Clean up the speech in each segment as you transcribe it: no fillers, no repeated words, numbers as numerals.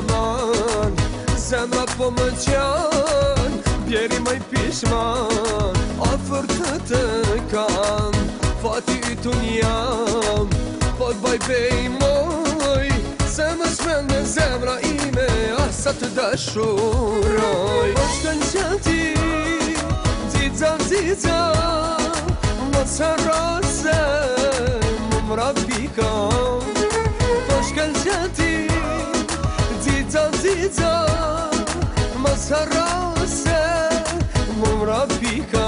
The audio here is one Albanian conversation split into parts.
aman, zemra po më qanë, bjeri maj pishman, afër të kam, fati ytun jam, po t'baj bej moj, se më shmend me zemra ime, asa të dashuroj. Po shkën që ti, dzica, mos harrose, më mrapika. Po shkën që ti, dzica, mos harrose, më mrapika.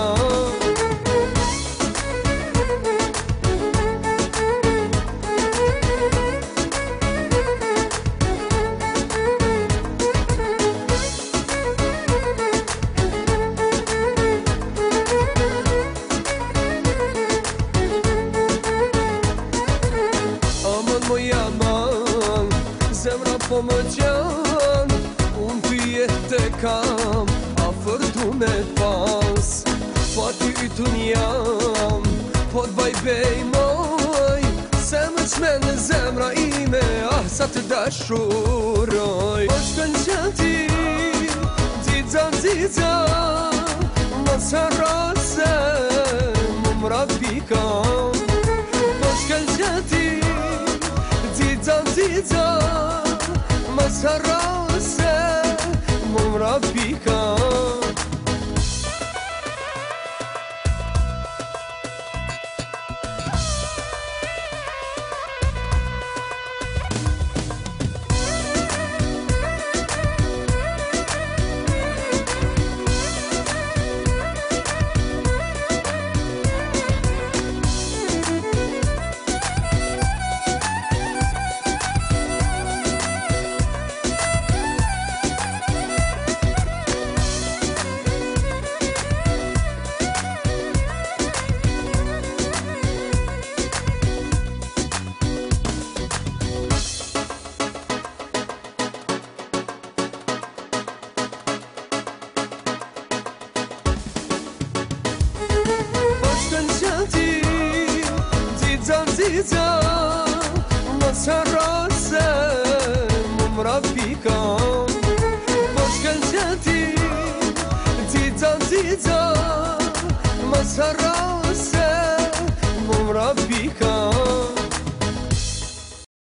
Zemra po më qanë, unë ty jetë kam, afër du me pas, fati ytun jam, po t'baj bej moj, se më qmen në zemra ime, sa të dashuroj. Po shkën që ti, dzica, mos harrose, më mrapika. Po shkën që ti, dzica, mos harrose, më mrapika. Dzica, mos harrose, më mrapika. Po shkën që ti, dzica, mos harrose, më mrapika.